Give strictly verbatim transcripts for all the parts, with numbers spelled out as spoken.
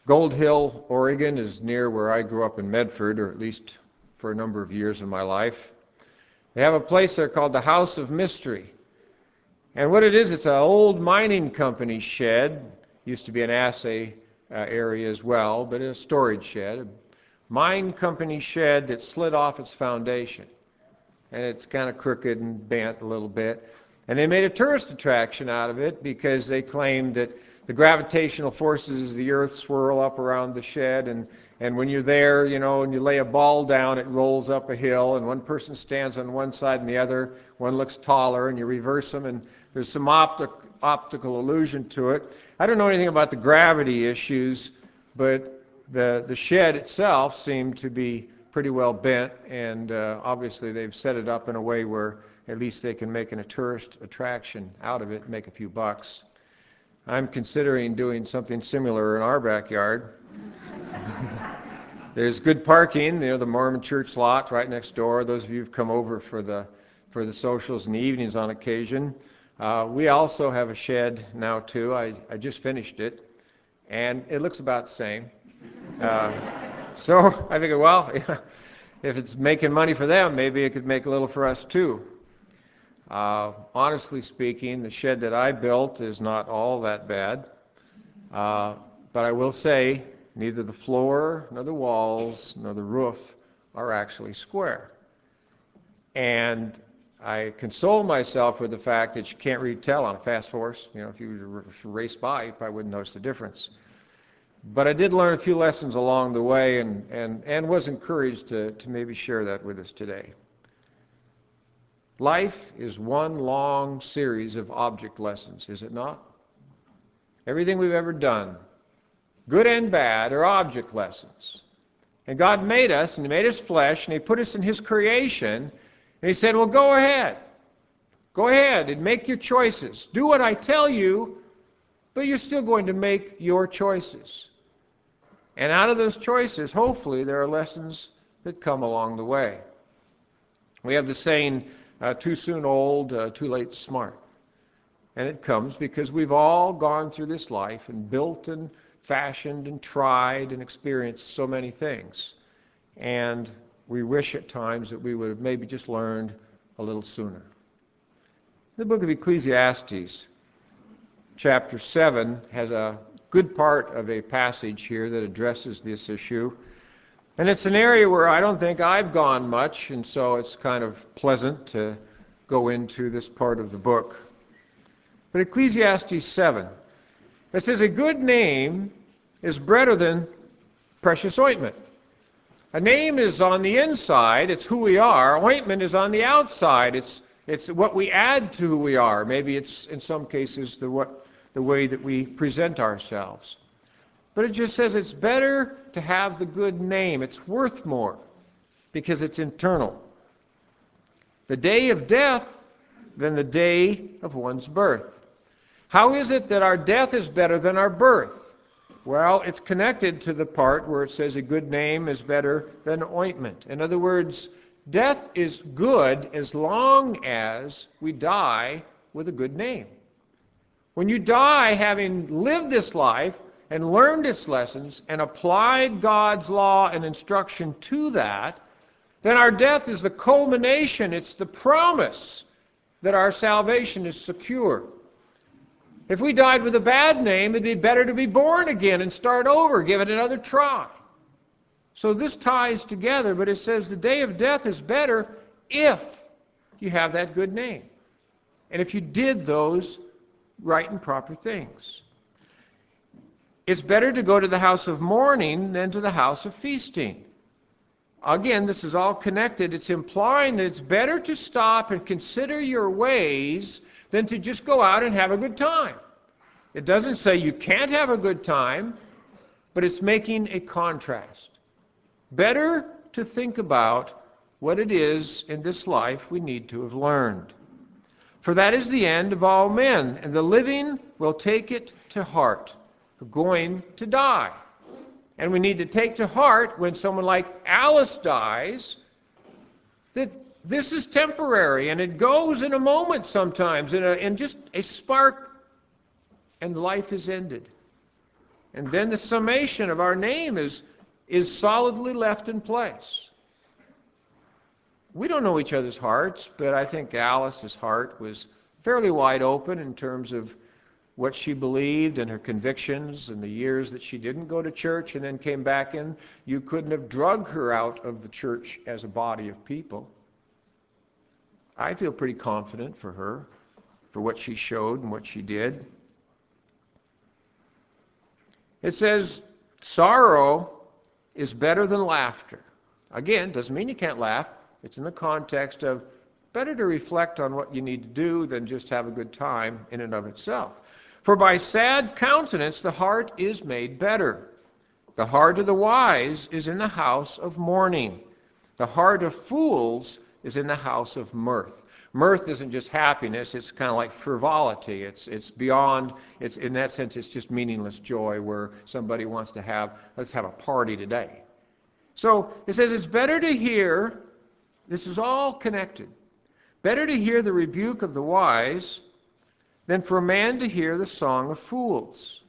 Gold Hill, Oregon is near where I grew up in Medford, or at least for a number of years in my life. They have a place there called the House of Mystery. And what it is, it's an old mining company shed. Used to be an assay uh, area as well, but a storage shed. A mine company shed that slid off its foundation. And it's kind of crooked and bent a little bit. And they made a tourist attraction out of it because they claimed that the gravitational forces of the earth swirl up around the shed, and, and when you're there, you know, and you lay a ball down, it rolls up a hill, and one person stands on one side and the other, one looks taller, and you reverse them, and there's some optic, optical illusion to it. I don't know anything about the gravity issues, but the, the shed itself seemed to be pretty well bent, and uh, obviously they've set it up in a way where at least they can make an, a tourist attraction out of it and make a few bucks. I'm considering doing something similar in our backyard. There's good parking, you know, the Mormon church lot right next door. Those of you who've come over for the for the socials in the evenings on occasion. Uh, we also have a shed now too. I, I just finished it, and it looks about the same. Uh, so I figured, well, if it's making money for them, maybe it could make a little for us too. Uh, honestly speaking, the shed that I built is not all that bad, uh, but I will say neither the floor, nor the walls, nor the roof are actually square. And I console myself with the fact that you can't really tell on a fast horse. You know, if you race by, you probably wouldn't notice the difference. But I did learn a few lessons along the way, and, and, and was encouraged to, to maybe share that with us today. Life is one long series of object lessons, is it not? Everything we've ever done, good and bad, are object lessons. And God made us, and He made us flesh, and He put us in His creation, and He said, well, go ahead. Go ahead and make your choices. Do what I tell you, but you're still going to make your choices. And out of those choices, hopefully, there are lessons that come along the way. We have the saying, Uh, too soon old, uh, too late smart. And it comes because we've all gone through this life and built and fashioned and tried and experienced so many things. And we wish at times that we would have maybe just learned a little sooner. The book of Ecclesiastes, chapter seven, has a good part of a passage here that addresses this issue. And it's an area where I don't think I've gone much, and so it's kind of pleasant to go into this part of the book. But Ecclesiastes seven, it says, a good name is better than precious ointment. A name is on the inside, it's who we are. Ointment is on the outside, it's, it's what we add to who we are. Maybe it's, in some cases, the, what, the way that we present ourselves. But it just says it's better to have the good name. It's worth more because it's internal. The day of death than the day of one's birth. How is it that our death is better than our birth? Well, it's connected to the part where it says a good name is better than ointment. In other words, death is good as long as we die with a good name. When you die having lived this life, and learned its lessons, and applied God's law and instruction to that, then our death is the culmination, it's the promise that our salvation is secure. If we died with a bad name, it'd be better to be born again and start over, give it another try. So this ties together, but it says the day of death is better if you have that good name, and if you did those right and proper things. It's better to go to the house of mourning than to the house of feasting. Again, this is all connected. It's implying that it's better to stop and consider your ways than to just go out and have a good time. It doesn't say you can't have a good time, but it's making a contrast. Better to think about what it is in this life we need to have learned. For that is the end of all men, and the living will take it to heart. Going to die. And we need to take to heart when someone like Alice dies that this is temporary and it goes in a moment sometimes, in, a, in just a spark, and life is ended. And then the summation of our name is, is solidly left in place. We don't know each other's hearts, but I think Alice's heart was fairly wide open in terms of what she believed and her convictions and the years that she didn't go to church and then came back in. You couldn't have drugged her out of the church as a body of people. I feel pretty confident for her, for what she showed and what she did. It says, sorrow is better than laughter. Again, doesn't mean you can't laugh. It's in the context of better to reflect on what you need to do than just have a good time in and of itself. For by sad countenance the heart is made better. The heart of the wise is in the house of mourning. The heart of fools is in the house of mirth. Mirth isn't just happiness, it's kind of like frivolity. It's, it's beyond, it's, in that sense, it's just meaningless joy where somebody wants to have, let's have a party today. So it says it's better to hear, this is all connected, better to hear the rebuke of the wise than for a man to hear the song of fools.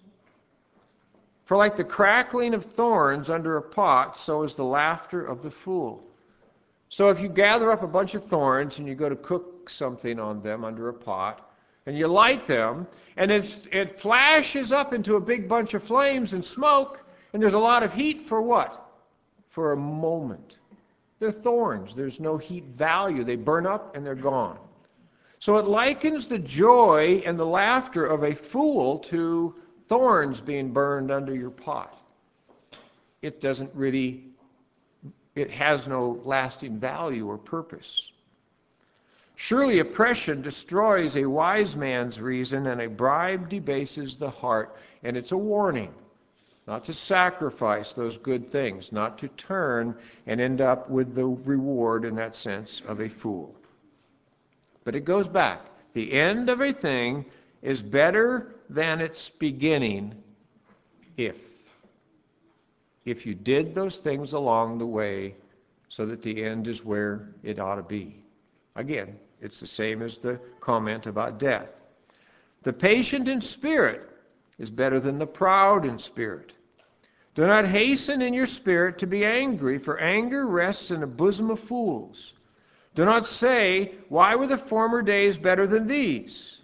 For like the crackling of thorns under a pot, so is the laughter of the fool. So if you gather up a bunch of thorns and you go to cook something on them under a pot, and you light them, and it's, it flashes up into a big bunch of flames and smoke, and there's a lot of heat for what? For a moment. They're thorns. There's no heat value. They burn up and they're gone. So it likens the joy and the laughter of a fool to thorns being burned under your pot. It doesn't really, it has no lasting value or purpose. Surely oppression destroys a wise man's reason, and a bribe debases the heart. And it's a warning not to sacrifice those good things, not to turn and end up with the reward, in that sense, of a fool. But it goes back. The end of a thing is better than its beginning if. If you did those things along the way so that the end is where it ought to be. Again, it's the same as the comment about death. The patient in spirit is better than the proud in spirit. Do not hasten in your spirit to be angry, for anger rests in the bosom of fools. Do not say, why were the former days better than these?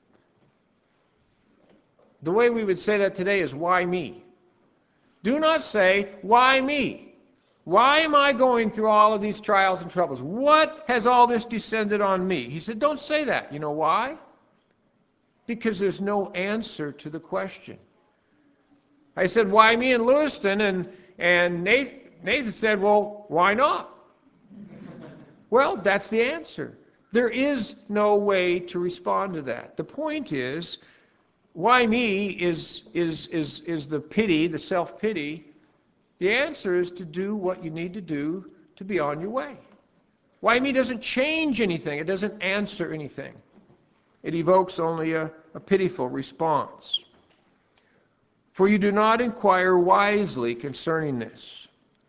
The way we would say that today is, why me? Do not say, why me? Why am I going through all of these trials and troubles? What has all this descended on me? He said, don't say that. You know why? Because there's no answer to the question. I said, why me in Lewiston? And, and Nathan, Nathan said, well, why not? Well, that's the answer. There is no way to respond to that. The point is, why me is, is, is, is the pity, the self-pity. The answer is to do what you need to do to be on your way. Why me doesn't change anything. It doesn't answer anything. It evokes only a, a pitiful response. For you do not inquire wisely concerning this.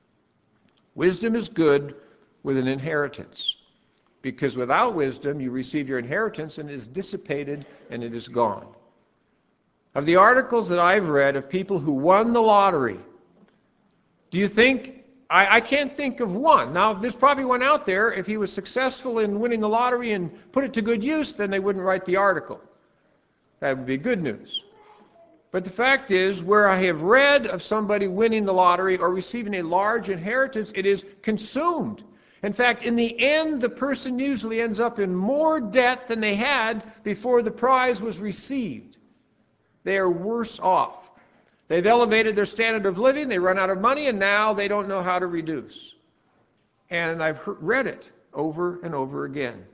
Wisdom is good with an inheritance, because without wisdom you receive your inheritance and it is dissipated and it is gone. Of the articles that I've read of people who won the lottery, do you think, I, I can't think of one. Now, there's probably one out there. If he was successful in winning the lottery and put it to good use, then they wouldn't write the article. That would be good news. But the fact is, where I have read of somebody winning the lottery or receiving a large inheritance, it is consumed. In fact, in the end, the person usually ends up in more debt than they had before the prize was received. They are worse off. They've elevated their standard of living, they run out of money, and now they don't know how to reduce. And I've read it over and over again.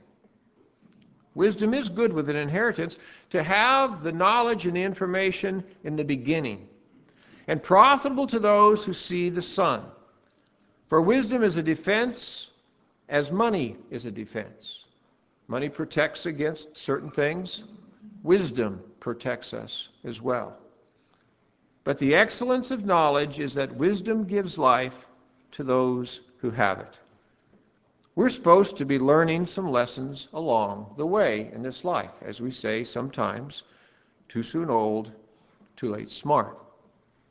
Wisdom is good with an inheritance, to have the knowledge and the information in the beginning, and profitable to those who see the sun. For wisdom is a defense as money is a defense. Money protects against certain things. Wisdom protects us as well. But the excellence of knowledge is that wisdom gives life to those who have it. We're supposed to be learning some lessons along the way in this life. As we say sometimes, too soon old, too late smart.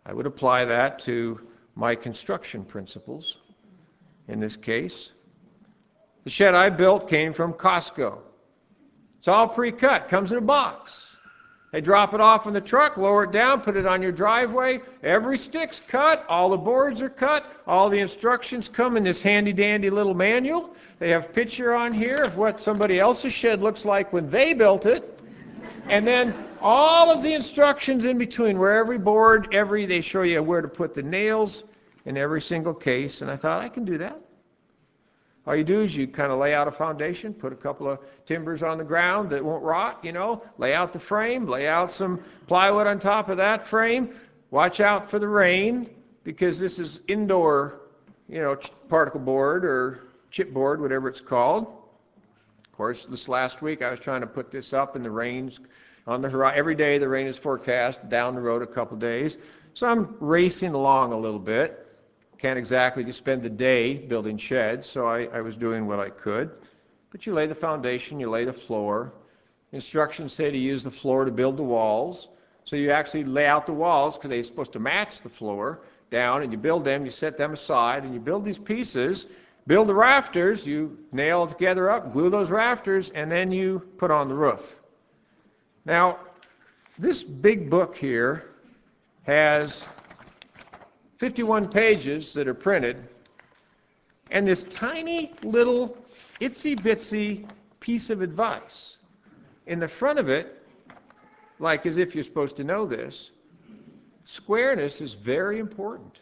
I would apply that to my construction principles in this case. The shed I built came from Costco. It's all pre-cut, comes in a box. They drop it off in the truck, lower it down, put it on your driveway. Every stick's cut, all the boards are cut, all the instructions come in this handy-dandy little manual. They have a picture on here of what somebody else's shed looks like when they built it. And then all of the instructions in between, where every board, every, they show you where to put the nails in every single case. And I thought, I can do that. All you do is you kind of lay out a foundation, put a couple of timbers on the ground that won't rot, you know, lay out the frame, lay out some plywood on top of that frame. Watch out for the rain, because this is indoor, you know, particle board or chipboard, whatever it's called. Of course, this last week I was trying to put this up and the rain's on the horizon. Every day the rain is forecast, down the road a couple days. So I'm racing along a little bit. Can't exactly just spend the day building sheds, so I, I was doing what I could. But you lay the foundation, you lay the floor. Instructions say to use the floor to build the walls. So you actually lay out the walls, because they're supposed to match the floor down, and you build them, you set them aside, and you build these pieces, build the rafters, you nail it together up, glue those rafters, and then you put on the roof. Now, this big book here has fifty-one pages that are printed, and this tiny little itsy-bitsy piece of advice. In the front of it, like as if you're supposed to know this, squareness is very important.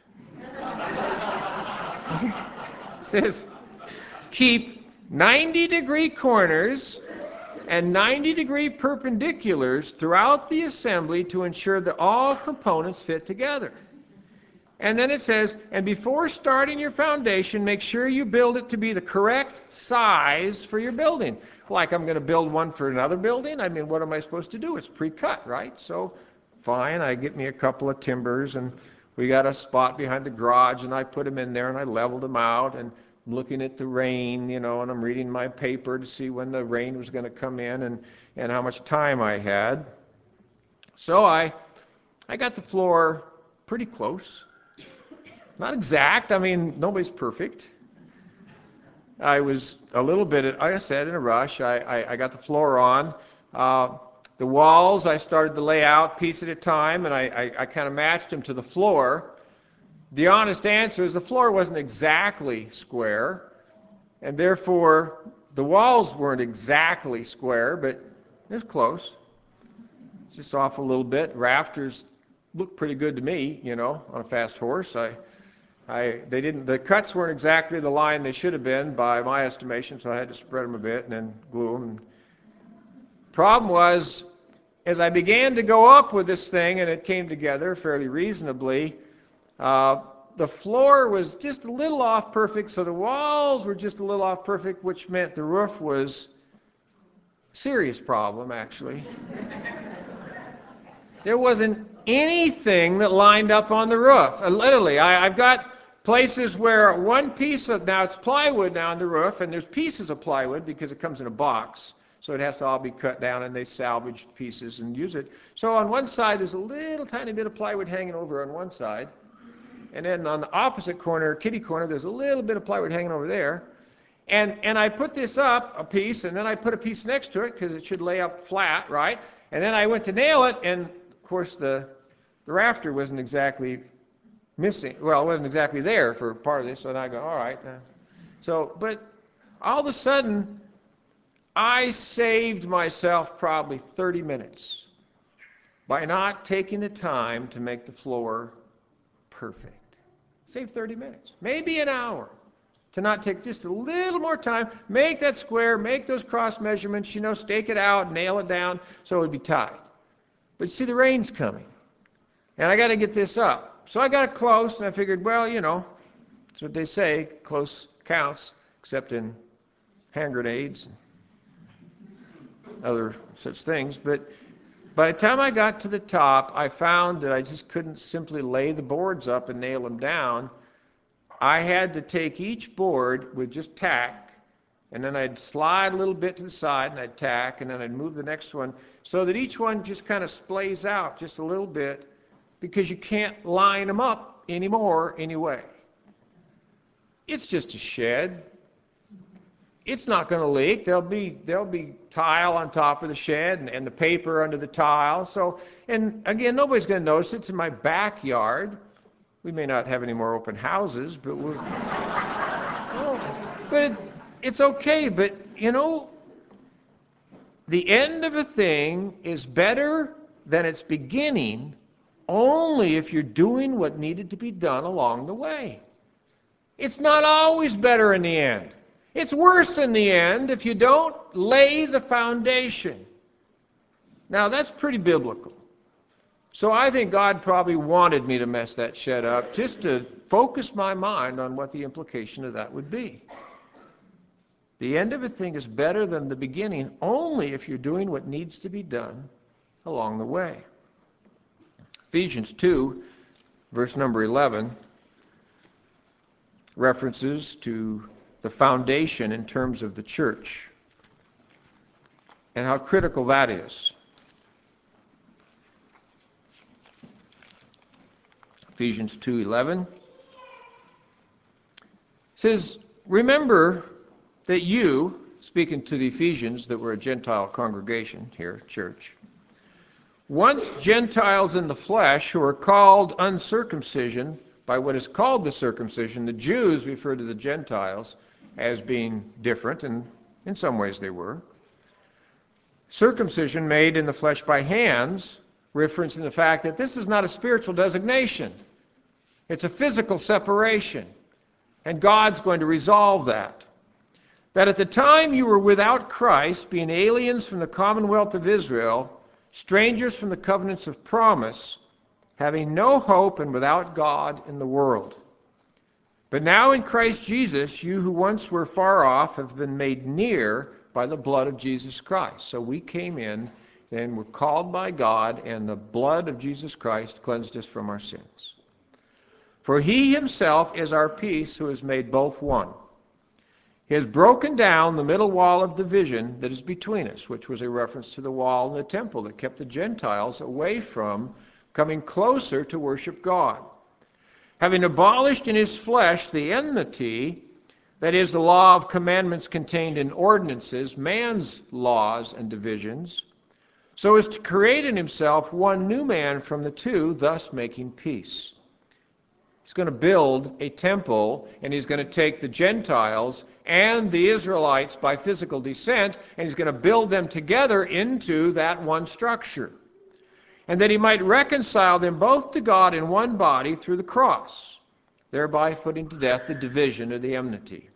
It says, keep ninety degree corners and ninety degree perpendiculars throughout the assembly to ensure that all components fit together. And then it says, and before starting your foundation, make sure you build it to be the correct size for your building. Like I'm going to build one for another building? I mean, what am I supposed to do? It's pre-cut, right? So fine, I get me a couple of timbers, and we got a spot behind the garage, and I put them in there, and I leveled them out, and I'm looking at the rain, you know, and I'm reading my paper to see when the rain was going to come in and, and how much time I had. So I, I got the floor pretty close. Not exact. I mean, nobody's perfect. I was a little bit, like I said, in a rush. I, I, I got the floor on. Uh, the walls I started to lay out piece at a time, and I, I, I kind of matched them to the floor. The honest answer is the floor wasn't exactly square, and therefore the walls weren't exactly square, but it was close. Just off a little bit. Rafters looked pretty good to me, you know, on a fast horse. I I, they didn't, the cuts weren't exactly the line they should have been by my estimation, so I had to spread them a bit and then glue them. Problem was, as I began to go up with this thing, and it came together fairly reasonably, uh, the floor was just a little off perfect, so the walls were just a little off perfect, which meant the roof was a serious problem, actually. There wasn't anything that lined up on the roof. Uh, literally, I, I've got places where one piece of, now it's plywood now on the roof, and there's pieces of plywood because it comes in a box, so it has to all be cut down, and they salvage pieces and use it. So on one side, there's a little tiny bit of plywood hanging over on one side, and then on the opposite corner, kitty corner, there's a little bit of plywood hanging over there. And, and I put this up, a piece, and then I put a piece next to it because it should lay up flat, right? And then I went to nail it, and of course the, the rafter wasn't exactly missing. Well, it wasn't exactly there for part of this, so then I go, all right. Uh, so, but all of a sudden, I saved myself probably thirty minutes by not taking the time to make the floor perfect. Save thirty minutes, maybe an hour, to not take just a little more time, make that square, make those cross measurements, you know, stake it out, nail it down so it would be tight. But you see, the rain's coming, and I got to get this up. So I got it close, and I figured, well, you know, that's what they say, close counts, except in hand grenades and other such things. But by the time I got to the top, I found that I just couldn't simply lay the boards up and nail them down. I had to take each board with just tack, and then I'd slide a little bit to the side, and I'd tack, and then I'd move the next one, so that each one just kind of splays out just a little bit, because you can't line them up anymore anyway. It's just a shed. It's not going to leak. There'll be, there'll be tile on top of the shed and, and the paper under the tile. So, and again, nobody's going to notice. It's in my backyard. We may not have any more open houses, but we're, well, but it, it's okay. But, you know, the end of a thing is better than its beginning only if you're doing what needed to be done along the way. It's not always better in the end. It's worse in the end if you don't lay the foundation. Now, that's pretty biblical. So I think God probably wanted me to mess that shed up just to focus my mind on what the implication of that would be. The end of a thing is better than the beginning only if you're doing what needs to be done along the way. Ephesians two, verse number eleven, references to the foundation in terms of the church and how critical that is. Ephesians two eleven says, remember that you, speaking to the Ephesians that were a Gentile congregation here, church, once Gentiles in the flesh who are called uncircumcision by what is called the circumcision. The Jews refer to the Gentiles as being different, and in some ways they were. Circumcision made in the flesh by hands, referencing the fact that this is not a spiritual designation. It's a physical separation, and God's going to resolve that. That at the time you were without Christ, being aliens from the commonwealth of Israel, strangers from the covenants of promise, having no hope and without God in the world. But now in Christ Jesus, you who once were far off have been made near by the blood of Jesus Christ. So we came in and were called by God, and the blood of Jesus Christ cleansed us from our sins. For he himself is our peace, who has made both one. He has broken down the middle wall of division that is between us, which was a reference to the wall in the temple that kept the Gentiles away from coming closer to worship God. Having abolished in his flesh the enmity, that is, the law of commandments contained in ordinances, man's laws and divisions, so as to create in himself one new man from the two, thus making peace. He's going to build a temple, and he's going to take the Gentiles and the Israelites by physical descent, and he's going to build them together into that one structure. And that he might reconcile them both to God in one body through the cross, thereby putting to death the division or the enmity.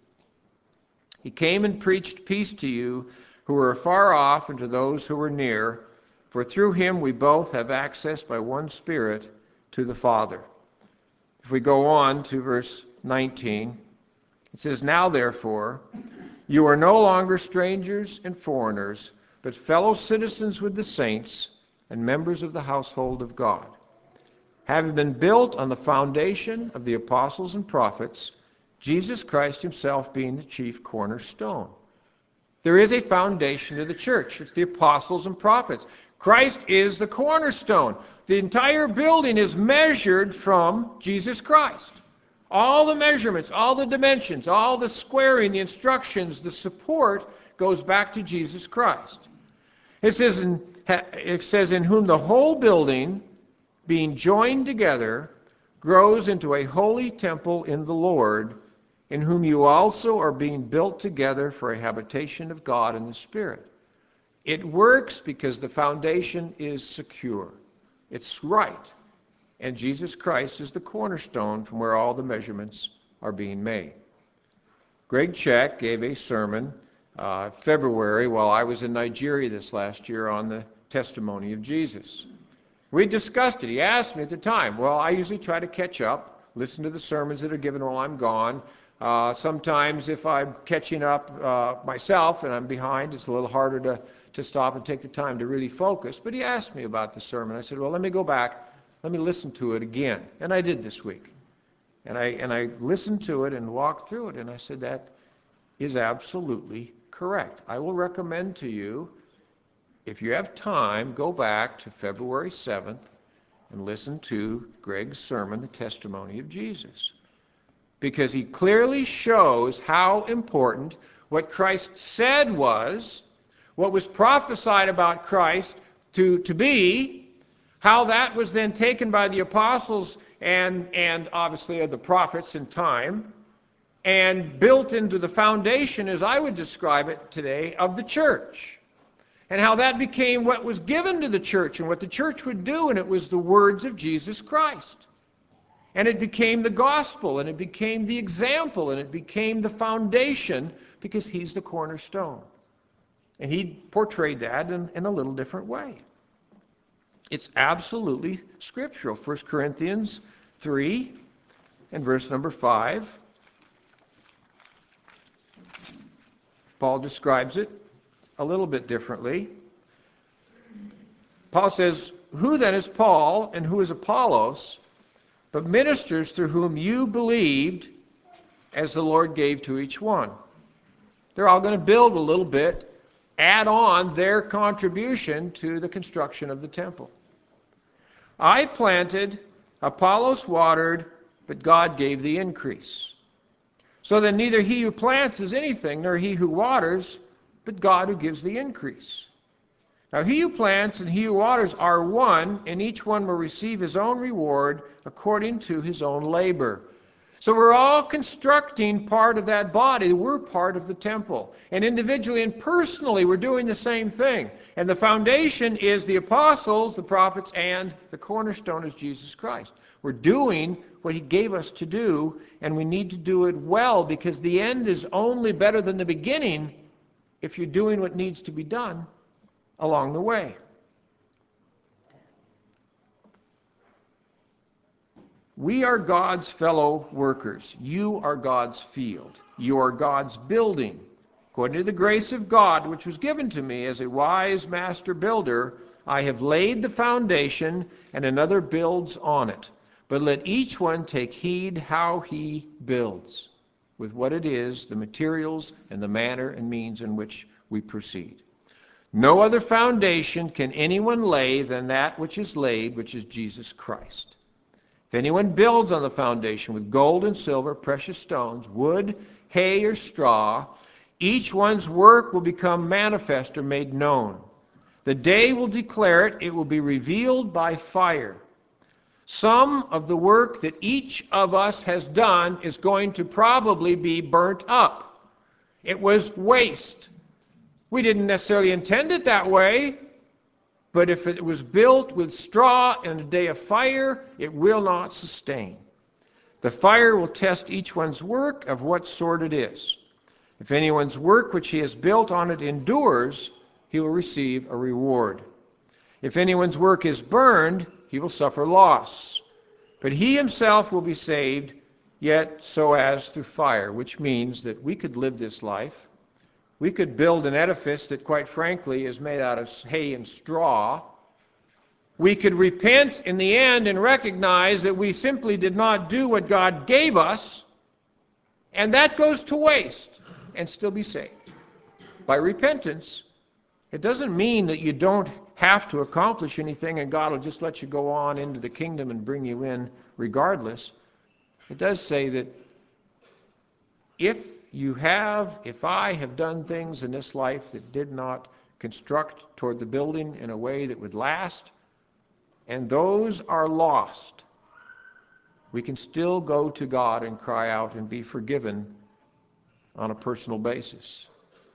He came and preached peace to you who were afar off and to those who were near, for through him we both have access by one Spirit to the Father. If we go on to verse nineteen, it says, now therefore, you are no longer strangers and foreigners, but fellow citizens with the saints and members of the household of God, having been built on the foundation of the apostles and prophets, Jesus Christ himself being the chief cornerstone. There is a foundation to the church. It's the apostles and prophets. Christ is the cornerstone. The entire building is measured from Jesus Christ. All the measurements, all the dimensions, all the squaring, the instructions, the support goes back to Jesus Christ. It says, in, it says, in whom the whole building, being joined together, grows into a holy temple in the Lord, in whom you also are being built together for a habitation of God in the Spirit. It works because the foundation is secure. It's right. And Jesus Christ is the cornerstone from where all the measurements are being made. Greg Check gave a sermon uh, February while I was in Nigeria this last year on the testimony of Jesus. We discussed it. He asked me at the time. Well, I usually try to catch up, listen to the sermons that are given while I'm gone. Uh, sometimes if I'm catching up uh, myself and I'm behind, it's a little harder to, to stop and take the time to really focus. But he asked me about the sermon. I said, well, let me go back. Let me listen to it again. And I did this week. And I, and I listened to it and walked through it. And I said, that is absolutely correct. I will recommend to you, if you have time, go back to February seventh and listen to Greg's sermon, The Testimony of Jesus. Because he clearly shows how important what Christ said was, what was prophesied about Christ to, to be, how that was then taken by the apostles and, and obviously the prophets in time, and built into the foundation, as I would describe it today, of the church. And how that became what was given to the church and what the church would do, and it was the words of Jesus Christ. And it became the gospel, and it became the example, and it became the foundation, because he's the cornerstone. And he portrayed that in, in a little different way. It's absolutely scriptural. First Corinthians three and verse number five. Paul describes it a little bit differently. Paul says, "Who then is Paul and who is Apollos, but ministers through whom you believed as the Lord gave to each one?" They're all going to build a little bit, add on their contribution to the construction of the temple. "I planted, Apollos watered, but God gave the increase. So then neither he who plants is anything, nor he who waters, but God who gives the increase. Now he who plants and he who waters are one, and each one will receive his own reward according to his own labor." So we're all constructing part of that body. We're part of the temple. And individually and personally, we're doing the same thing. And the foundation is the apostles, the prophets, and the cornerstone is Jesus Christ. We're doing what he gave us to do, and we need to do it well, because the end is only better than the beginning if you're doing what needs to be done along the way. We are God's fellow workers. You are God's field. You are God's building. According to the grace of God, which was given to me as a wise master builder, I have laid the foundation, and another builds on it. But let each one take heed how he builds, with what it is, the materials, and the manner and means in which we proceed. No other foundation can anyone lay than that which is laid, which is Jesus Christ. If anyone builds on the foundation with gold and silver, precious stones, wood, hay, or straw, each one's work will become manifest or made known. The day will declare it. It will be revealed by fire. Some of the work that each of us has done is going to probably be burnt up. It was waste. We didn't necessarily intend it that way. But if it was built with straw in a day of fire, it will not sustain. The fire will test each one's work of what sort it is. If anyone's work which he has built on it endures, he will receive a reward. If anyone's work is burned, he will suffer loss. But he himself will be saved, yet so as through fire, which means that we could live this life. We could build an edifice that, quite frankly, is made out of hay and straw. We could repent in the end and recognize that we simply did not do what God gave us, and that goes to waste, and still be saved. By repentance, it doesn't mean that you don't have to accomplish anything and God will just let you go on into the kingdom and bring you in regardless. It does say that if you have, if I have done things in this life that did not construct toward the building in a way that would last, and those are lost, we can still go to God and cry out and be forgiven on a personal basis.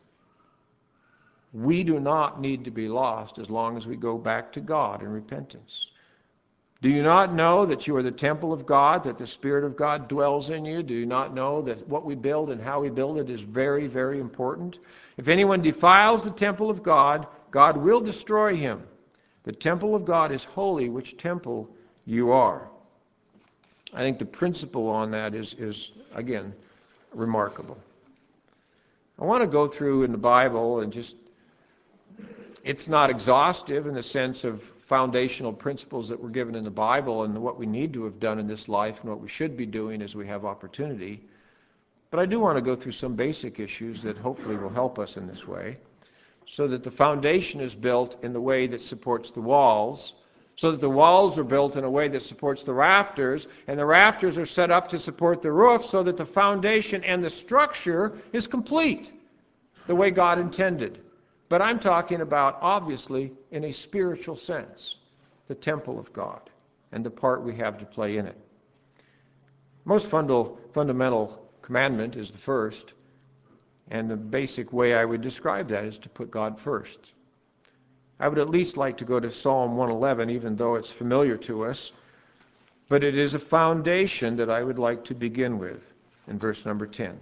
We do not need to be lost as long as we go back to God in repentance. Do you not know that you are the temple of God, that the Spirit of God dwells in you? Do you not know that what we build and how we build it is very, very important? If anyone defiles the temple of God, God will destroy him. The temple of God is holy, which temple you are. I think the principle on that is, is again, remarkable. I want to go through in the Bible and just, it's not exhaustive in the sense of foundational principles that were given in the Bible and what we need to have done in this life and what we should be doing as we have opportunity. But I do want to go through some basic issues that hopefully will help us in this way, so that the foundation is built in the way that supports the walls, so that the walls are built in a way that supports the rafters, and the rafters are set up to support the roof so that the foundation and the structure is complete the way God intended. But I'm talking about, obviously, in a spiritual sense, the temple of God and the part we have to play in it. Most fundal, fundamental commandment is the first, and the basic way I would describe that is to put God first. I would at least like to go to Psalm one eleven, even though it's familiar to us, but it is a foundation that I would like to begin with in verse number ten.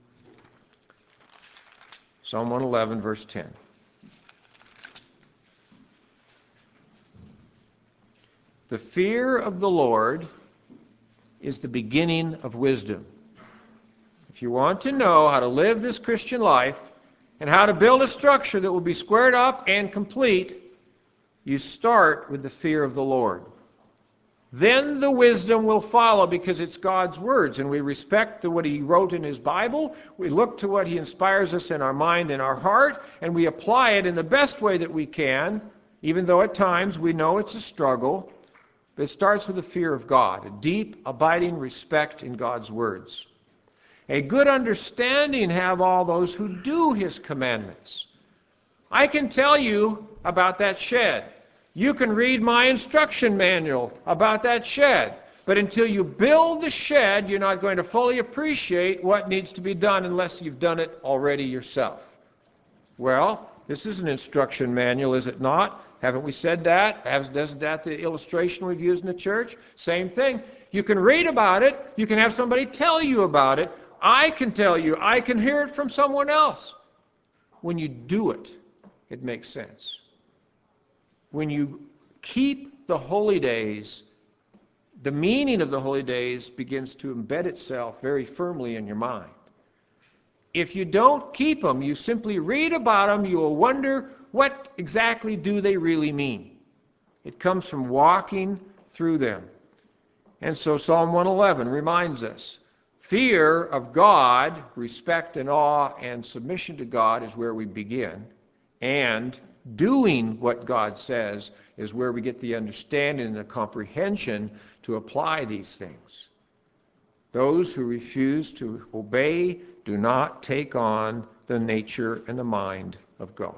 Psalm one eleven, verse ten. The fear of the Lord is the beginning of wisdom. If you want to know how to live this Christian life and how to build a structure that will be squared up and complete, you start with the fear of the Lord. Then the wisdom will follow, because it's God's words, and we respect what He wrote in His Bible. We look to what He inspires us in our mind and our heart, and we apply it in the best way that we can, even though at times we know it's a struggle. But it starts with the fear of God, a deep, abiding respect in God's words. A good understanding have all those who do His commandments. I can tell you about that shed. You can read my instruction manual about that shed. But until you build the shed, you're not going to fully appreciate what needs to be done unless you've done it already yourself. Well, this is an instruction manual, is it not? Haven't we said that? Isn't that the illustration we've used in the church? Same thing. You can read about it. You can have somebody tell you about it. I can tell you. I can hear it from someone else. When you do it, it makes sense. When you keep the holy days, the meaning of the holy days begins to embed itself very firmly in your mind. If you don't keep them, you simply read about them, you will wonder, what exactly do they really mean? It comes from walking through them. And so Psalm one eleven reminds us, fear of God, respect and awe and submission to God is where we begin. And doing what God says is where we get the understanding and the comprehension to apply these things. Those who refuse to obey do not take on the nature and the mind of God.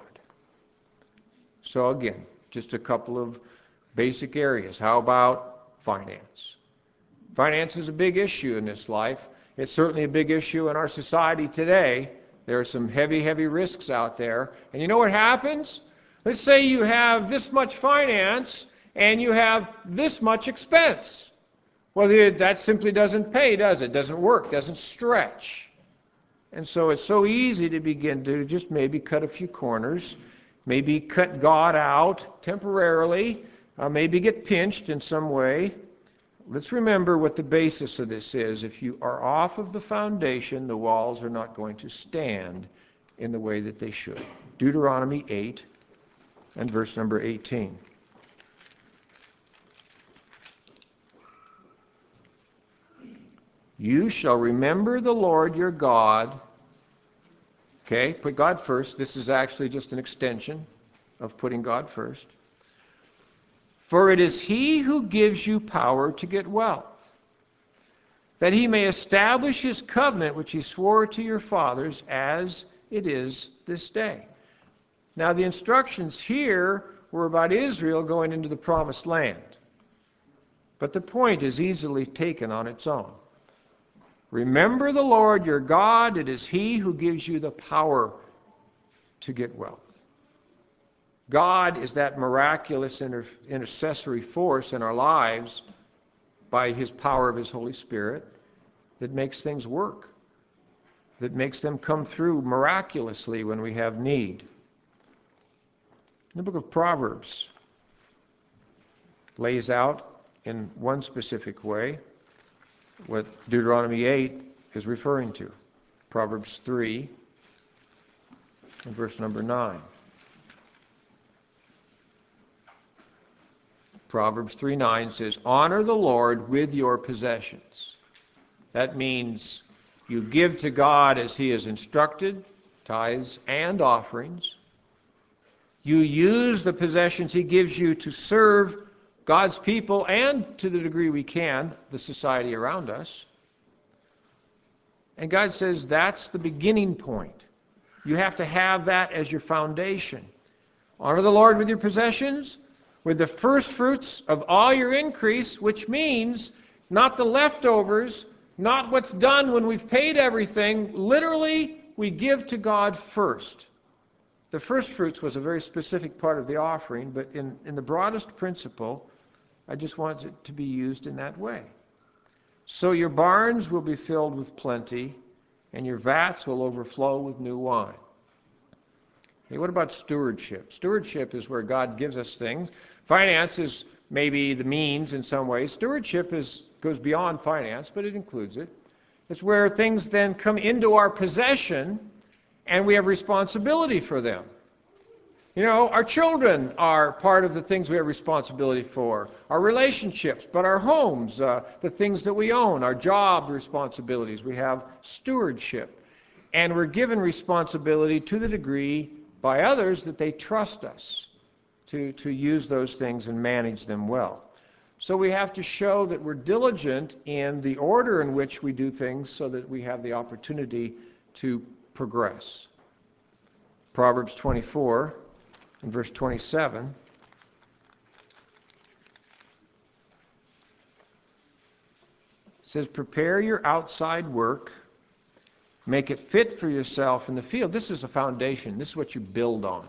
So again, just a couple of basic areas. How about finance? Finance is a big issue in this life. It's certainly a big issue in our society today. There are some heavy, heavy risks out there. And you know what happens? Let's say you have this much finance and you have this much expense. Well, that simply doesn't pay, does it? Doesn't work, doesn't stretch. And so it's so easy to begin to just maybe cut a few corners, maybe cut God out temporarily, uh, maybe get pinched in some way. Let's remember what the basis of this is. If you are off of the foundation, the walls are not going to stand in the way that they should. Deuteronomy eight and verse number eighteen. You shall remember the Lord your God. Okay, put God first. This is actually just an extension of putting God first. For it is He who gives you power to get wealth, that He may establish His covenant which He swore to your fathers, as it is this day. Now the instructions here were about Israel going into the promised land. But the point is easily taken on its own. Remember the Lord your God. It is He who gives you the power to get wealth. God is that miraculous inter- intercessory force in our lives by His power of His Holy Spirit that makes things work, that makes them come through miraculously when we have need. The book of Proverbs lays out in one specific way what Deuteronomy eight is referring to. Proverbs three and verse number nine. Proverbs three nine says, honor the Lord with your possessions. That means you give to God as He has instructed, tithes and offerings. You use the possessions He gives you to serve God's people and, to the degree we can, the society around us. And God says that's the beginning point. You have to have that as your foundation. Honor the Lord with your possessions, with the first fruits of all your increase, which means not the leftovers, not what's done when we've paid everything. Literally, we give to God first. The first fruits was a very specific part of the offering, but in, in the broadest principle, I just want it to be used in that way. So your barns will be filled with plenty, and your vats will overflow with new wine. Hey, what about stewardship? Stewardship is where God gives us things. Finance is maybe the means in some ways. Stewardship is, goes beyond finance, but it includes it. It's where things then come into our possession, and we have responsibility for them. You know, our children are part of the things we have responsibility for. Our relationships, but our homes, uh, the things that we own, our job responsibilities. We have stewardship. And we're given responsibility to the degree by others that they trust us to, to use those things and manage them well. So we have to show that we're diligent in the order in which we do things so that we have the opportunity to progress. Proverbs twenty-four. In verse twenty-seven, it says, prepare your outside work, make it fit for yourself in the field. This is a foundation. This is what you build on.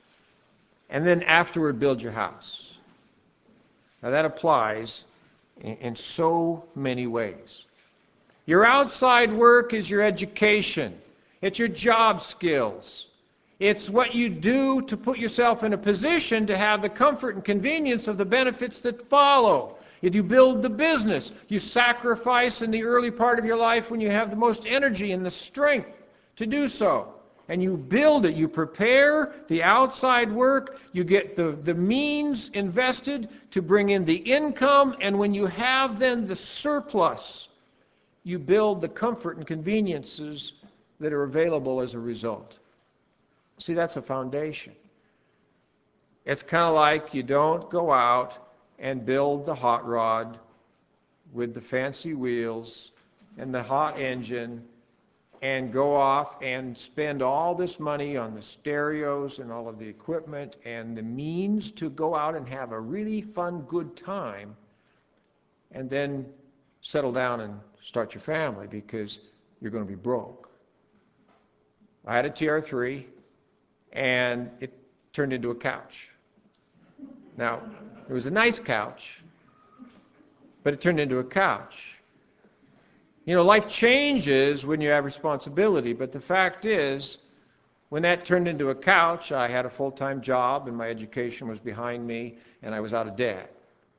And then afterward, build your house. Now that applies in, in so many ways. Your outside work is your education. It's your job skills. It's what you do to put yourself in a position to have the comfort and convenience of the benefits that follow. If you build the business, you sacrifice in the early part of your life when you have the most energy and the strength to do so. And you build it. You prepare the outside work. You get the, the means invested to bring in the income. And when you have then the surplus, you build the comfort and conveniences that are available as a result. See, that's a foundation. It's kind of like you don't go out and build the hot rod with the fancy wheels and the hot engine and go off and spend all this money on the stereos and all of the equipment and the means to go out and have a really fun, good time and then settle down and start your family because you're going to be broke. I had a T R three. And it turned into a couch. Now, it was a nice couch, but it turned into a couch. You know, life changes when you have responsibility, but the fact is, when that turned into a couch, I had a full-time job, and my education was behind me, and I was out of debt.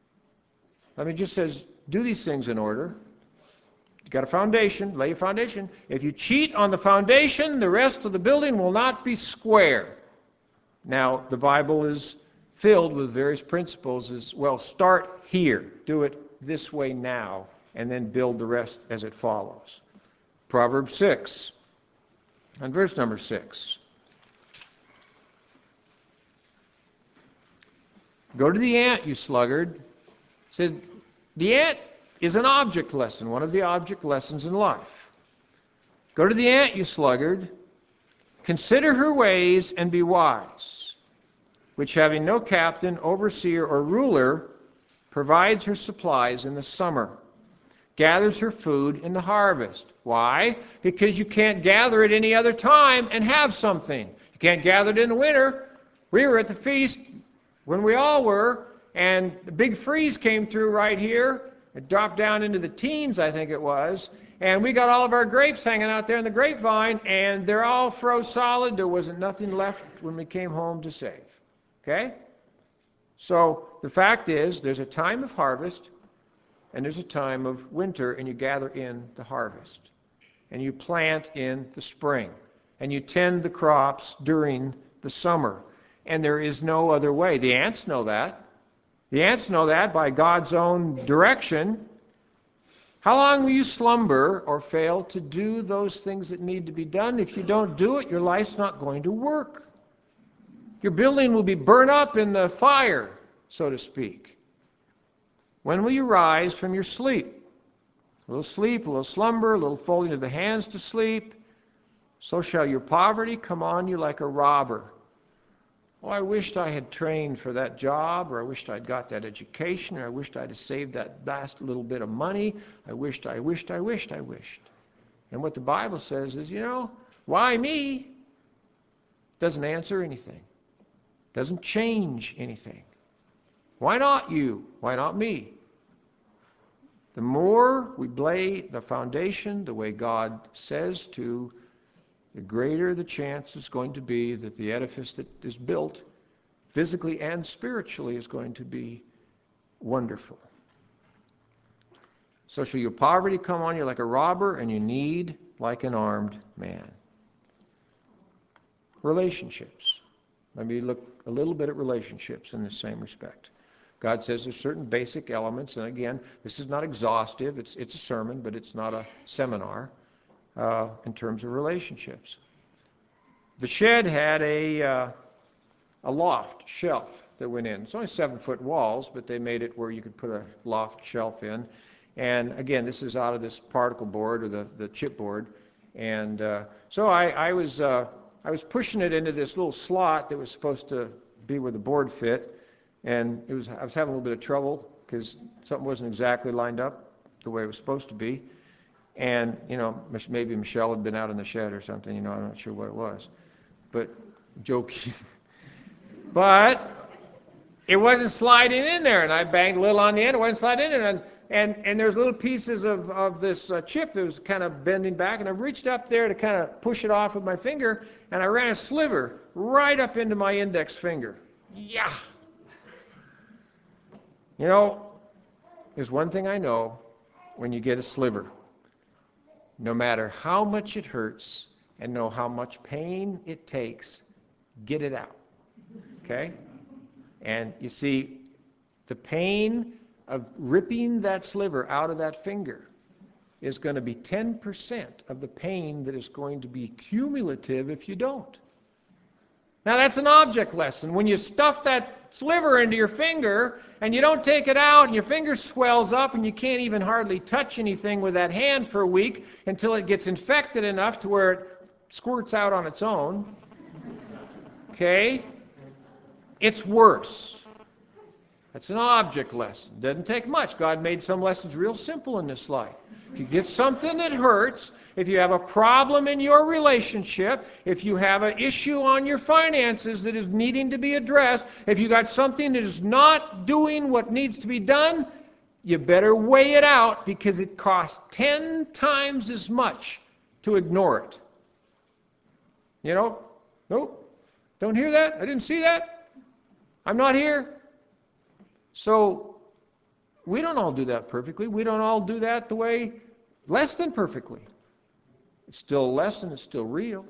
I mean, it just says, do these things in order. You got a foundation, lay a foundation. If you cheat on the foundation, the rest of the building will not be square. Now, the Bible is filled with various principles as well. Start here. Do it this way now, and then build the rest as it follows. Proverbs six, and verse number six. Go to the ant, you sluggard. It says, the ant is an object lesson, one of the object lessons in life. Go to the ant, you sluggard. Consider her ways and be wise, which having no captain, overseer, or ruler, provides her supplies in the summer, gathers her food in the harvest. Why? Because you can't gather it any other time and have something. You can't gather it in the winter. We were at the feast when we all were, and the big freeze came through right here. It dropped down into the teens, I think it was, and we got all of our grapes hanging out there in the grapevine, and they're all froze solid. There wasn't nothing left when we came home to save. Okay? So the fact is, there's a time of harvest, and there's a time of winter, and you gather in the harvest. And you plant in the spring, and you tend the crops during the summer. And there is no other way. The ants know that. The ants know that by God's own direction. How long will you slumber or fail to do those things that need to be done? If you don't do it, your life's not going to work. Your building will be burned up in the fire, so to speak. When will you rise from your sleep? A little sleep, a little slumber, a little folding of the hands to sleep. So shall your poverty come on you like a robber. Oh, I wished I had trained for that job, or I wished I'd got that education, or I wished I'd have saved that last little bit of money. I wished, I wished, I wished, I wished. And what the Bible says is, you know, why me? Doesn't answer anything. Doesn't change anything. Why not you? Why not me? The more we lay the foundation the way God says to, the greater the chance is going to be that the edifice that is built, physically and spiritually, is going to be wonderful. So shall your poverty come on you like a robber, and your need like an armed man. Relationships. Let me look a little bit at relationships in the same respect. God says there's certain basic elements, and again, this is not exhaustive. It's, it's a sermon, but it's not a seminar uh, in terms of relationships. The shed had a, uh, a loft shelf that went in. It's only seven-foot walls, but they made it where you could put a loft shelf in. And again, this is out of this particle board, or the, the chipboard. And uh, so I, I, was, uh, I was pushing it into this little slot that was supposed to be where the board fit. And it was, I was having a little bit of trouble because something wasn't exactly lined up the way it was supposed to be. And, you know, maybe Michelle had been out in the shed or something, you know, I'm not sure what it was. But, joking. But it wasn't sliding in there, and I banged a little on the end, it wasn't sliding in there. And, and, and there's little pieces of, of this uh, chip that was kind of bending back, and I reached up there to kind of push it off with my finger, and I ran a sliver right up into my index finger. Yeah! You know, there's one thing I know when you get a sliver. No matter how much it hurts and know how much pain it takes, get it out. Okay? And you see, the pain of ripping that sliver out of that finger is going to be ten percent of the pain that is going to be cumulative if you don't. Now that's an object lesson. When you stuff that sliver into your finger and you don't take it out and your finger swells up and you can't even hardly touch anything with that hand for a week until it gets infected enough to where it squirts out on its own, okay, it's worse. That's an object lesson. Doesn't take much. God made some lessons real simple in this life. If you get something that hurts, if you have a problem in your relationship, if you have an issue on your finances that is needing to be addressed, if you got something that is not doing what needs to be done, you better weigh it out, because it costs ten times as much to ignore it. You know, nope, don't hear that, I didn't see that, I'm not here. So we don't all do that perfectly. We don't all do that the way, less than perfectly. It's still a lesson, it's still real.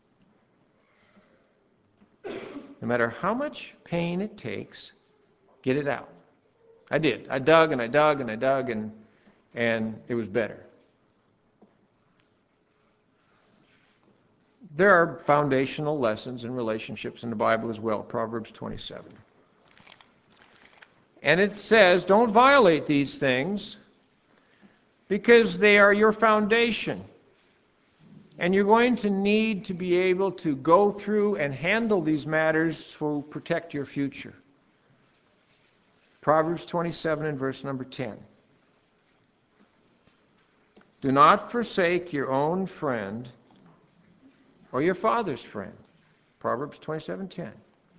No matter how much pain it takes, get it out. I did. I dug and I dug and I dug, and, and it was better. There are foundational lessons in relationships in the Bible as well. Proverbs twenty-seven. And it says, don't violate these things, because they are your foundation. And you're going to need to be able to go through and handle these matters to protect your future. Proverbs twenty-seven and verse number ten. Do not forsake your own friend or your father's friend. Proverbs twenty-seven ten.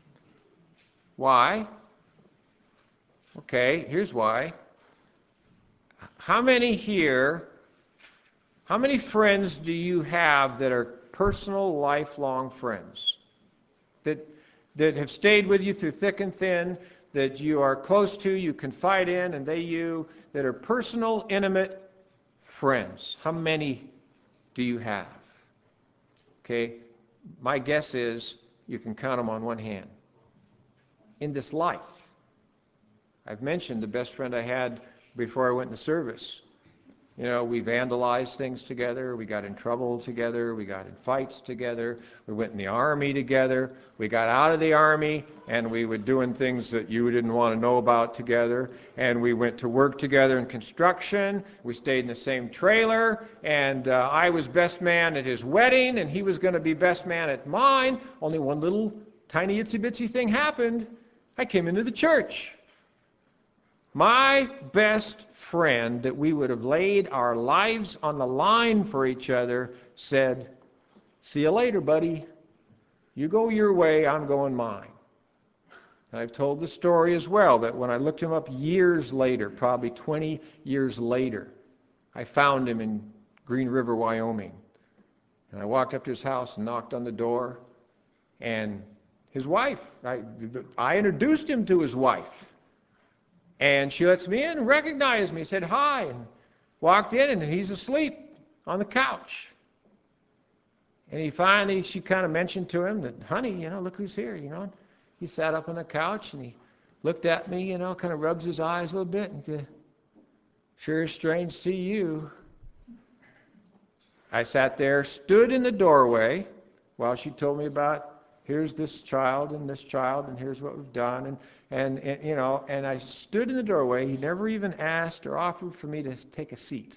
Why? Okay, here's why. How many here, how many friends do you have that are personal, lifelong friends? That, that have stayed with you through thick and thin, that you are close to, you confide in, and they you, that are personal, intimate friends? How many do you have? Okay, my guess is you can count them on one hand. In this life. I've mentioned the best friend I had before I went in the service. You know, we vandalized things together. We got in trouble together. We got in fights together. We went in the army together. We got out of the army, and we were doing things that you didn't want to know about together. And we went to work together in construction. We stayed in the same trailer. And uh, I was best man at his wedding, and he was going to be best man at mine. Only one little tiny itsy-bitsy thing happened. I came into the church. My best friend that we would have laid our lives on the line for each other said, "See you later, buddy. You go your way, I'm going mine." And I've told the story as well that when I looked him up years later, probably twenty years later, I found him in Green River, Wyoming. And I walked up to his house and knocked on the door, and his wife, I, I introduced him to his wife. And she lets me in and recognized me, said hi, and walked in, and he's asleep on the couch. And he finally, she kind of mentioned to him that, "Honey, you know, look who's here," you know. He sat up on the couch, and he looked at me, you know, kind of rubs his eyes a little bit, and said, "Sure is strange to see you." I sat there, stood in the doorway, while she told me about, here's this child and this child, and here's what we've done, and And, and, you know, and I stood in the doorway. He never even asked or offered for me to take a seat.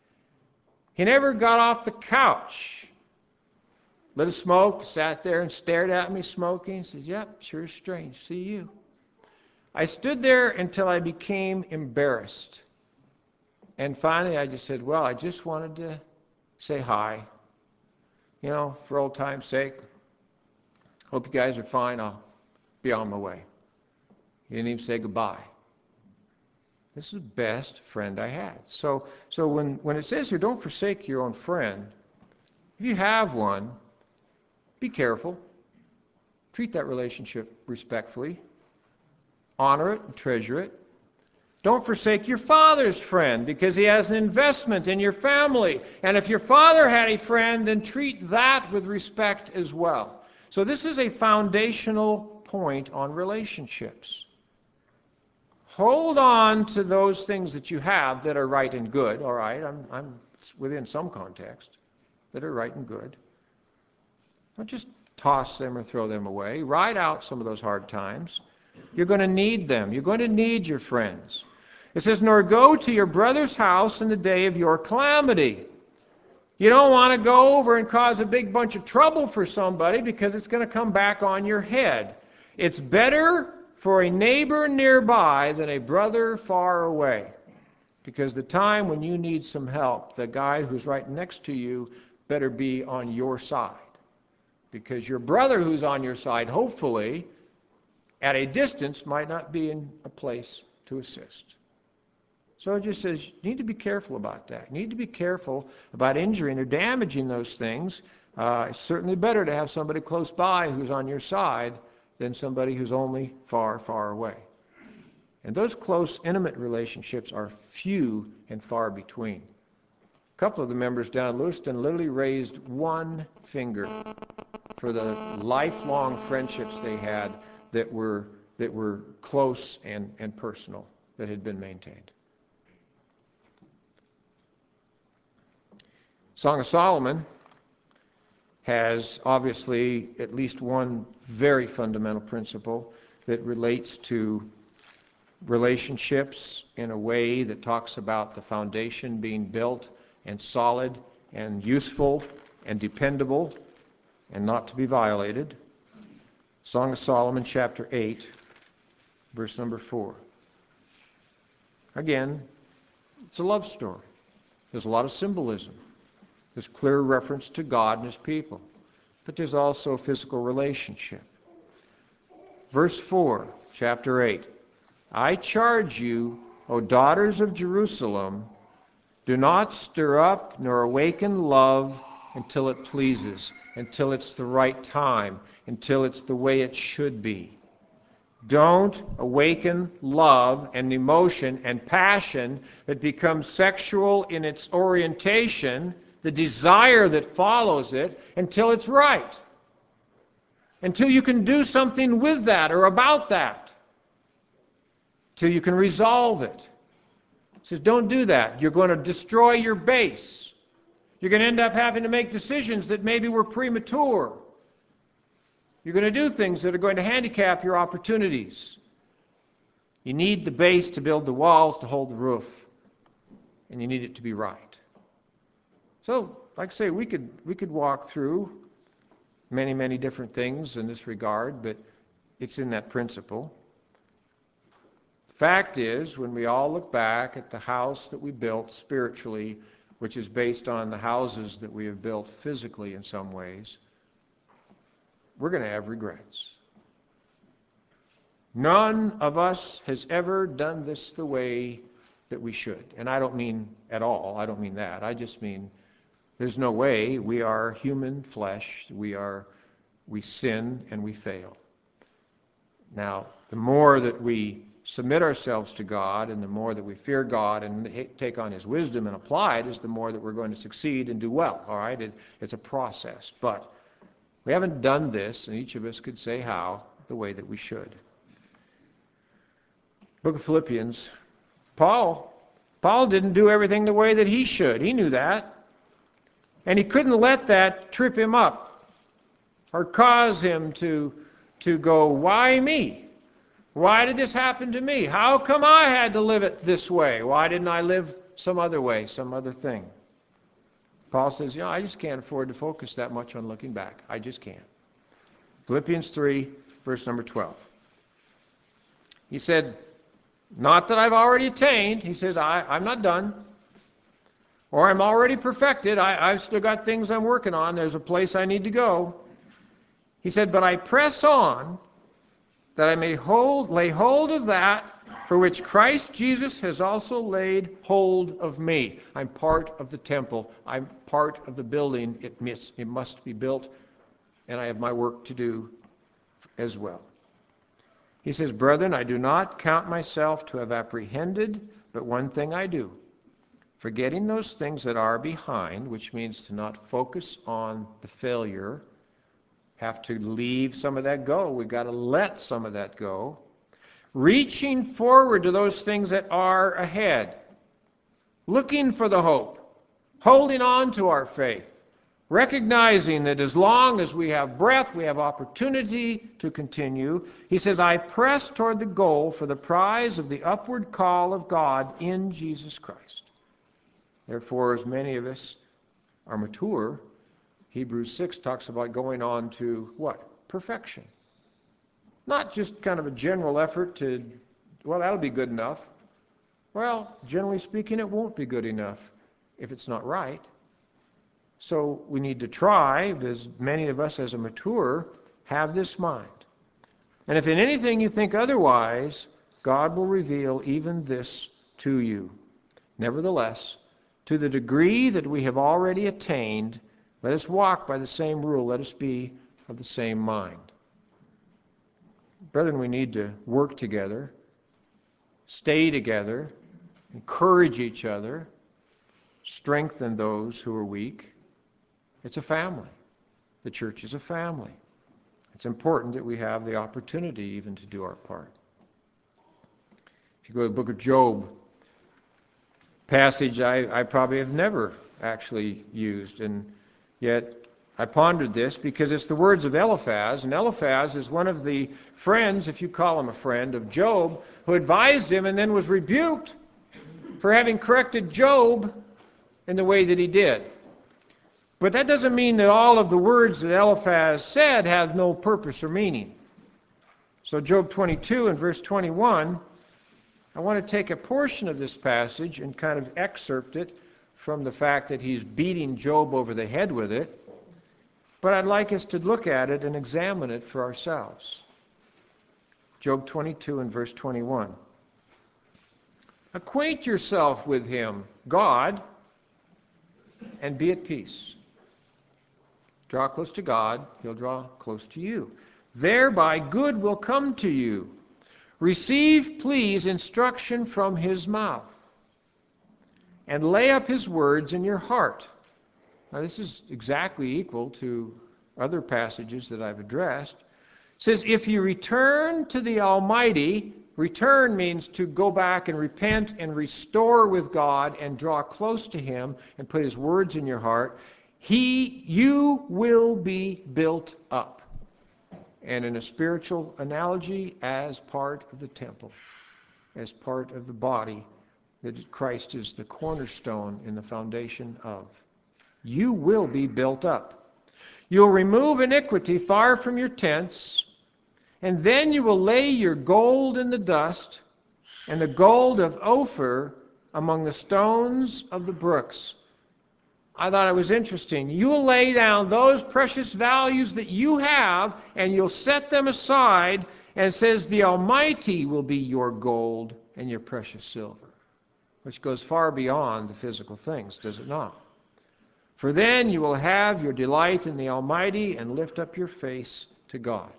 He never got off the couch. Lit a smoke, sat there and stared at me smoking. He says, "Yep, sure is strange. See you." I stood there until I became embarrassed. And finally I just said, "Well, I just wanted to say hi. You know, for old time's sake. Hope you guys are fine. I'll be on my way." He didn't even say goodbye. This is the best friend I had. So, so when, when it says here, don't forsake your own friend, if you have one, be careful. Treat that relationship respectfully. Honor it and treasure it. Don't forsake your father's friend, because he has an investment in your family. And if your father had a friend, then treat that with respect as well. So this is a foundational point on relationships. Hold on to those things that you have that are right and good. All right, I'm, I'm within some context, that are right and good. Don't just toss them or throw them away. Ride out some of those hard times. You're going to need them. You're going to need your friends. It says, "Nor go to your brother's house in the day of your calamity." You don't want to go over and cause a big bunch of trouble for somebody, because it's going to come back on your head. It's better for a neighbor nearby than a brother far away, because the time when you need some help, the guy who's right next to you better be on your side, because your brother who's on your side, hopefully, at a distance, might not be in a place to assist. So it just says you need to be careful about that. You need to be careful about injuring or damaging those things. Uh, it's certainly better to have somebody close by who's on your side than somebody who's only far, far away. And those close, intimate relationships are few and far between. A couple of the members down at Lewiston literally raised one finger for the lifelong friendships they had that were, that were close and, and personal, that had been maintained. Song of Solomon has obviously at least one very fundamental principle that relates to relationships in a way that talks about the foundation being built and solid and useful and dependable and not to be violated. Song of Solomon, chapter eight, verse number four. Again, it's a love story. There's a lot of symbolism. There's clear reference to God and His people. But there's also a physical relationship. Verse four, chapter eight. "I charge you, O daughters of Jerusalem, do not stir up nor awaken love until it pleases, until it's the right time, until it's the way it should be. Don't awaken love and emotion and passion that becomes sexual in its orientation, the desire that follows it, until it's right. Until you can do something with that or about that. Till you can resolve it. He says, don't do that. You're going to destroy your base. You're going to end up having to make decisions that maybe were premature. You're going to do things that are going to handicap your opportunities. You need the base to build the walls to hold the roof, and you need it to be right. So, like I say, we could we could walk through many, many different things in this regard, but it's in that principle. The fact is, when we all look back at the house that we built spiritually, which is based on the houses that we have built physically in some ways, we're going to have regrets. None of us has ever done this the way that we should. And I don't mean at all, I don't mean that. I just mean there's no way. We are human flesh. We are, we sin and we fail. Now, the more that we submit ourselves to God and the more that we fear God and take on His wisdom and apply it is the more that we're going to succeed and do well. All right? It, it's a process. But we haven't done this, and each of us could say how, the way that we should. Book of Philippians. Paul, Paul didn't do everything the way that he should. He knew that. And he couldn't let that trip him up or cause him to, to go, why me? Why did this happen to me? How come I had to live it this way? Why didn't I live some other way, some other thing? Paul says, you know, I just can't afford to focus that much on looking back. I just can't. Philippians three, verse number twelve. He said, not that I've already attained. He says, I, I'm not done. Or I'm already perfected. I, I've still got things I'm working on. There's a place I need to go. He said, but I press on that I may hold, lay hold of that for which Christ Jesus has also laid hold of me. I'm part of the temple. I'm part of the building. It must, it must be built, and I have my work to do as well. He says, brethren, I do not count myself to have apprehended, but one thing I do, forgetting those things that are behind, which means to not focus on the failure, have to leave some of that go. We've got to let some of that go. Reaching forward to those things that are ahead, looking for the hope, holding on to our faith, recognizing that as long as we have breath, we have opportunity to continue. He says, I press toward the goal for the prize of the upward call of God in Jesus Christ. Therefore, as many of us are mature, Hebrews six talks about going on to what? Perfection. Not just kind of a general effort to, well, that'll be good enough. Well, generally speaking, it won't be good enough if it's not right. So we need to try, as many of us as a mature have this mind. And if in anything you think otherwise, God will reveal even this to you. Nevertheless, to the degree that we have already attained, let us walk by the same rule. Let us be of the same mind. Brethren, we need to work together, stay together, encourage each other, strengthen those who are weak. It's a family. The church is a family. It's important that we have the opportunity even to do our part. If you go to the book of Job, passage I, I probably have never actually used, and yet I pondered this because it's the words of Eliphaz, and Eliphaz is one of the friends, if you call him a friend, of Job, who advised him and then was rebuked for having corrected Job in the way that he did. But that doesn't mean that all of the words that Eliphaz said have no purpose or meaning. So Job twenty-two and verse twenty-one, I want to take a portion of this passage and kind of excerpt it from the fact that he's beating Job over the head with it. But I'd like us to look at it and examine it for ourselves. Job twenty-two and verse twenty-one. Acquaint yourself with him, God, and be at peace. Draw close to God, he'll draw close to you. Thereby good will come to you. Receive, please, instruction from his mouth, and lay up his words in your heart. Now this is exactly equal to other passages that I've addressed. It says, if you return to the Almighty, Return means to go back and repent and restore with God and draw close to Him and put His words in your heart. He, you will be built up. And in a spiritual analogy, as part of the temple, as part of the body that Christ is the cornerstone in the foundation of. You will be built up. You'll remove iniquity far from your tents, and then you will lay your gold in the dust, and the gold of Ophir among the stones of the brooks. I thought it was interesting. You will lay down those precious values that you have, and you'll set them aside, and it says the Almighty will be your gold and your precious silver, which goes far beyond the physical things, does it not? For then you will have your delight in the Almighty and lift up your face to God.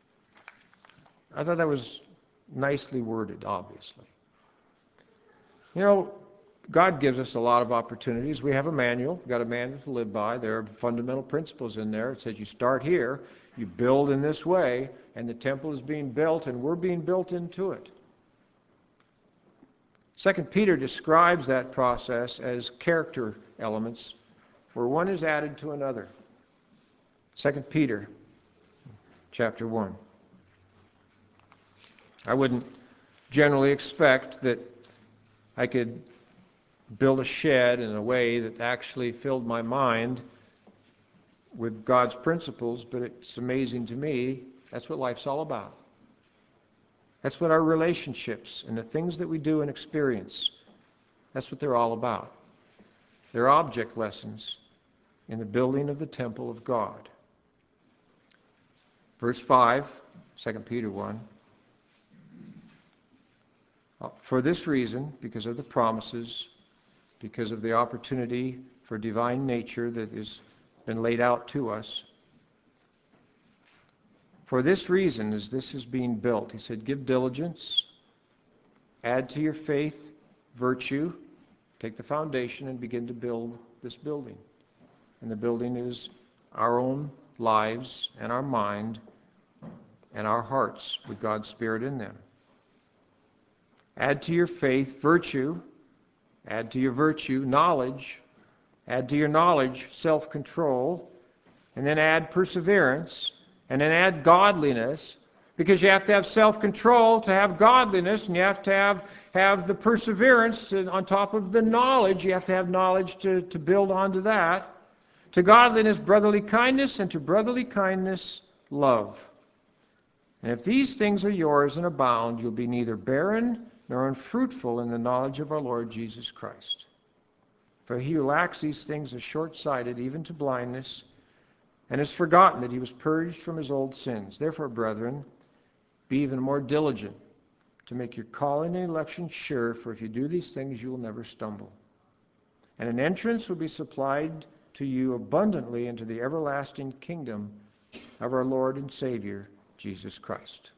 I thought that was nicely worded, obviously. You know, God gives us a lot of opportunities. We have a manual. We've got a manual to live by. There are fundamental principles in there. It says you start here, you build in this way, and the temple is being built, and we're being built into it. Second Peter describes that process as character elements, where one is added to another. Second Peter, chapter one. I wouldn't generally expect that I could build a shed in a way that actually filled my mind with God's principles, but it's amazing to me. That's what life's all about. That's what our relationships and the things that we do and experience, that's what they're all about. They're object lessons in the building of the temple of God. Verse five, Second Peter one. For this reason, because of the promises, because of the opportunity for divine nature that has been laid out to us, for this reason, as this is being built, he said, give diligence, add to your faith virtue, take the foundation and begin to build this building. And the building is our own lives and our mind and our hearts with God's Spirit in them. Add to your faith virtue, add to your virtue knowledge, add to your knowledge self-control, and then add perseverance, and then add godliness, because you have to have self-control to have godliness, and you have to have, have the perseverance to, on top of the knowledge. You have to have knowledge to, to build onto that. To godliness, brotherly kindness, and to brotherly kindness, love. And if these things are yours and abound, you'll be neither barren nor unfruitful in the knowledge of our Lord Jesus Christ. For he who lacks these things is short-sighted, even to blindness, and has forgotten that he was purged from his old sins. Therefore, brethren, be even more diligent to make your calling and election sure, for if you do these things, you will never stumble. And an entrance will be supplied to you abundantly into the everlasting kingdom of our Lord and Savior, Jesus Christ.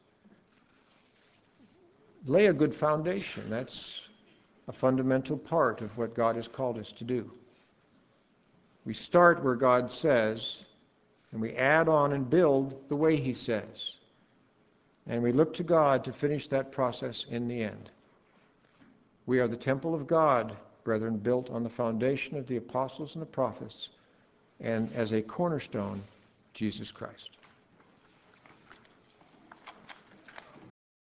Lay a good foundation. That's a fundamental part of what God has called us to do. We start where God says, and we add on and build the way He says. And we look to God to finish that process in the end. We are the temple of God, brethren, built on the foundation of the apostles and the prophets, and as a cornerstone, Jesus Christ.